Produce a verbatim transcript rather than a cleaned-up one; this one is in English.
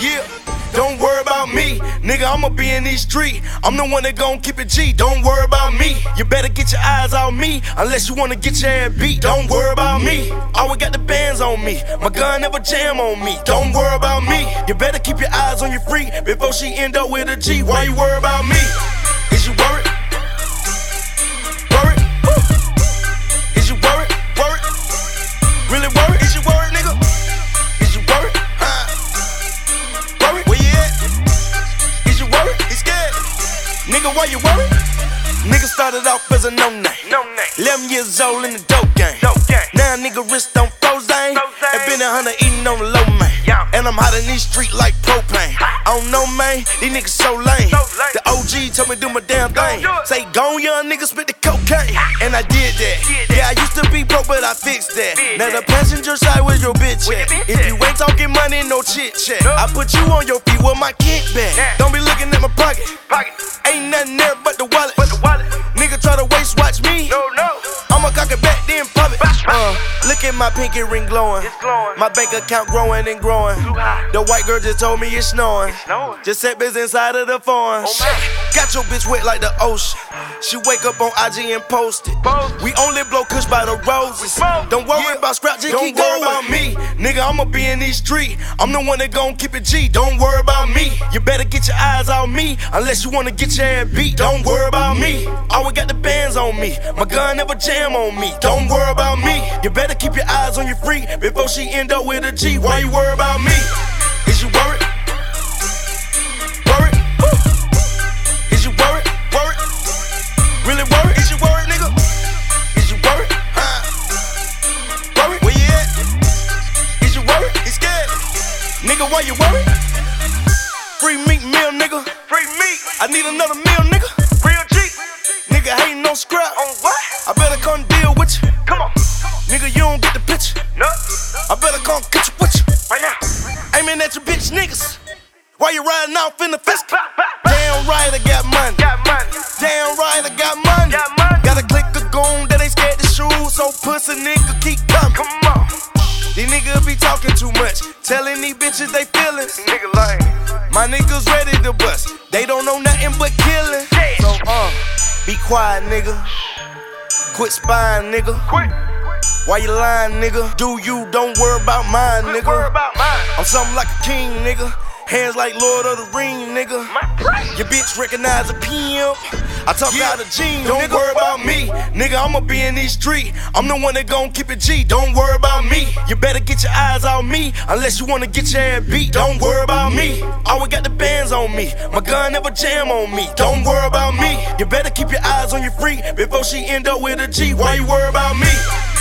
Yeah, don't worry about me, nigga, I'ma be in these streets. I'm the one that gon' keep it G, don't worry about me. You better get your eyes on me, unless you wanna get your ass beat. Don't worry about me, always got the bands on me. My gun never jam on me, don't worry about me. You better keep your eyes on your freak before she end up with a G. Why you worry about me? Is you worried? Worried? Woo. Is you worried? Worried? Really worried? Is you worried, nigga? Is you worried? Huh? Worried? Where you at? Is you worried? You scared? Nigga, why you worried? Nigga started off as a no-name. No name. eleven years old in the dope game. Dope game. Now nigga wrist on Frozane. And been a hundred eating on the low man. Yeah. And I'm hot in these streets like propane. I don't know, man, these niggas so lame. So lame. The O G told me do my damn thing. Say, go young nigga, spit the cocaine. And I did that. Did yeah, I used to be broke, but I fixed that. Did now that. The passenger side, where's your bitch at? If you ain't talking money, no chit chat. No. I put you on your feet with my kickback. Yeah. Don't be looking at my pocket. Pocket. Ain't nothing there but the wallet. But the wallet. Nigga try to waste watch me. No, no. I'ma cock it back then pop it. Uh, look at my pinky ring glowing. It's glowing. My bank account growing and growing. The white girl just told me it's snowing. It's snowing. Just set biz inside of the phone. Oh, got your bitch wet like the ocean. She wake up on I G and post it. Post. We only blow kush by the roses. Don't worry yeah. about scratch, just keep going. Don't worry about me, nigga, I'ma be in these streets. I'm the one that gon' keep it G. Don't worry about me. You better get your eyes on me, unless you wanna get your ass beat. Don't worry about me. Always got the bands on me. My gun never jam on me. Don't worry about me. You better keep your eyes on your freak before she end up with a G. Why you worry about me? Is you worried? Worried? Woo. Is you worried? Worried? Really worried? Is you worried, nigga? Is you worried? Huh? Worried? Where you at? Is you worried? You scared? Nigga, why you worried? Free meat meal, nigga. Free meat. I need another meal, nigga. Real G. Nigga hating no scrap. On what? I better come deal with you. Come on. Nigga, you don't get the picture. No. I better come catch you with you. Right now. Aiming at your bitch niggas. Why you riding off in the fist? Damn right I got money. Got money. Damn right I got money. Got money. Gotta click a goon that ain't scared to shoot. So pussy nigga keep coming. Come on. These niggas be talking too much. Telling these bitches they feelings. Nigga lame. My niggas ready to bust. They don't know nothing but killing. Yeah. So uh, be quiet, nigga. Quit spying, nigga. Quit. Why you lying, nigga? Do you, don't worry about mine, nigga. Worry about mine. I'm something like a king, nigga. Hands like Lord of the Ring, nigga. Your bitch recognize a pimp. I talk yeah. out of jeans. Don't nigga. Worry about me, nigga. I'ma be in these streets. I'm the one that gon' keep it G. Don't worry about me. You better get your eyes on me, unless you wanna get your ass beat. Don't worry about me. Always got the bands on me. My gun never jam on me. Don't worry about me. You better keep your eyes on your freak before she end up with a G. Why you worry about me?